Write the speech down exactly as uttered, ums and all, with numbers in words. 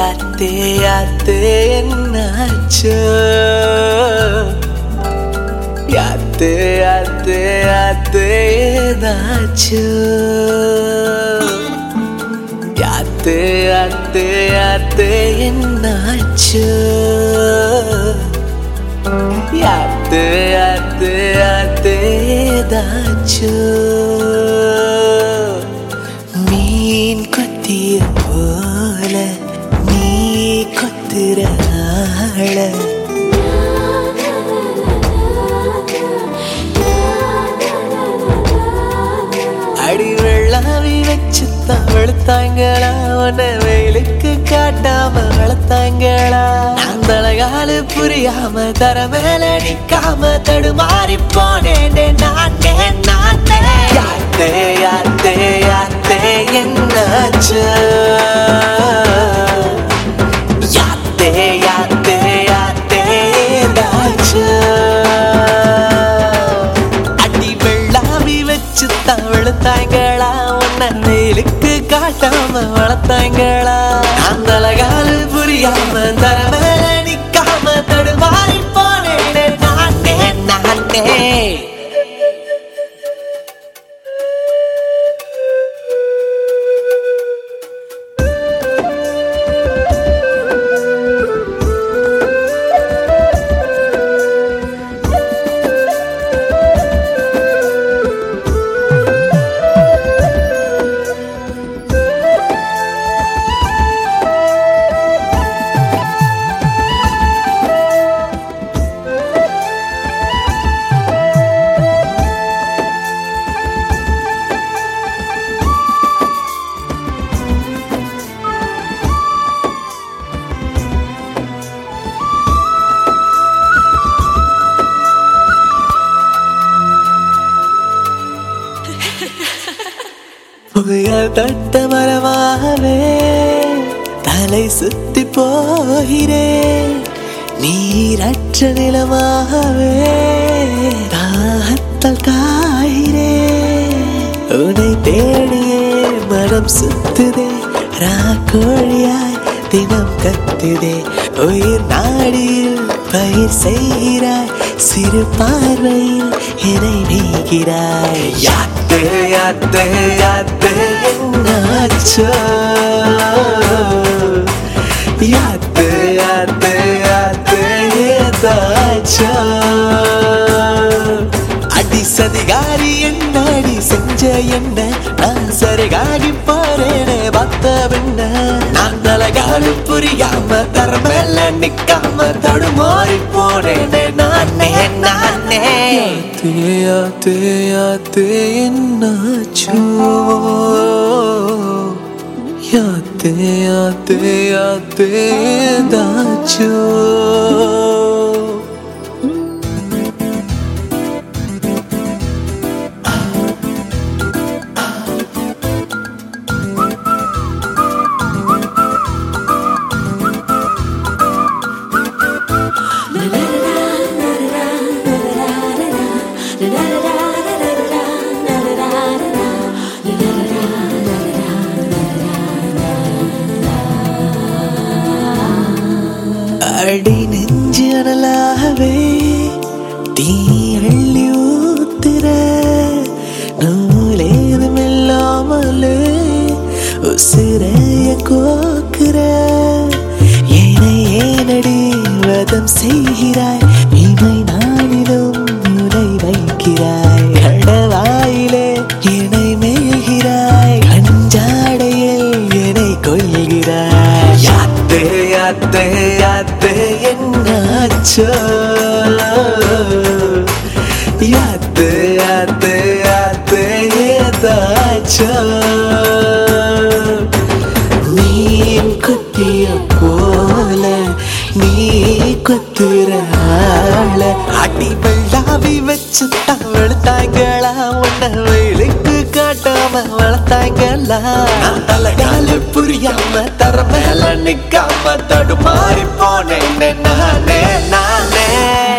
யாத்தே யாத்தே என்னாச்சோ யாத்தே யாத்தே யாத்தே ஏதாச்சோ யாத்தே யாத்தே யாத்தே என்னாச்சோ யாத்தே யாத்தே யாத்தே ஏதாச்சோ மீன் கொத்திய போல நீ கொத்துற ஆள அடி வெள்ளாவி வச்சு தான் வளர்த்தாங்களா உன்னை வெயிலுக்கு காட்டாம வளர்த்தாங்களா அந்த அழகாலு புரியாம தர மேல நிக்காம தடுமாறி போனேன் நானே நானே யாத்தே யாத்தே யாத்தே என்னாச்சு யாத்தே யாத்தே யாத்தே ஏதாச்சு அடி வெள்ளாவி வச்சு தான் வளர்த்தாங்களா உன்னை வெயிலுக்கு காட்டாம வளர்த்தாங்களா அந்த அழகாலு புரியாம தர மேல நிக்காம தடுமாறி போனேன் நானே நானே புயல் தட்ட மரமாகவே தலை சுத்தி போகிறேன் நீரற்ற நிலமாகவே தாகத்தால் காகிறேன் உன்னை தேடியே மனம் சுத்துதே ராக்கோழியாய் தினம் கத்துதே உயிர் நாடியில் பயிர் செய்கிறாய் சிறு பார்வையில் என்னை நீகிறாய் யாத்தே யாத்தே யாத்தே என்னாச்சோ யாத்தே யாத்தே யாத்தே ஏதாச்சோ அடி சதிகாரி என்னாடி செஞ்ச என்ன நான் சரிகாகி போறேனே பார்த்த பின்ன நான் அழகாலு புரியாம தர மேல நிக்காம தடுமாறி போறேனே நானே நானே யாத்தே யாத்தே யாத்தே என்னாச்சோ யாத்தே யாத்தே யாத்தே ஏதாச்சோ அடி நெஞ்சு அனலாகவே தீ அள்ளி ஊத்துற நூலேதும் இல்லாமலே உசிரைய கோக்குற என்னை ஏனடி வதம் செய்கிறாய் இமை நாளிலும் உலை வைக்கிறாய் கடவாயிலே என்னை மேய்கிறாய் அஞ்சாடையில் என்னை கொள்கிறாய் யாத்தே யாத்தே யாத்தே என்னாச்சோ யாத்தே யாத்தே யாத்தே ஏதாச்சோ மீன் கொத்திய போல நீ கொத்துற ஆள அடி வெள்ளாவி வச்சு தான் வளர்த்தாங்களா உன்னை வெயிலுக்கு காட்டாம வளர்த்தாங்களா தலைகாலு புரியாம தர மேல நிக்காம தடுமாறி போனேன் நானே நானே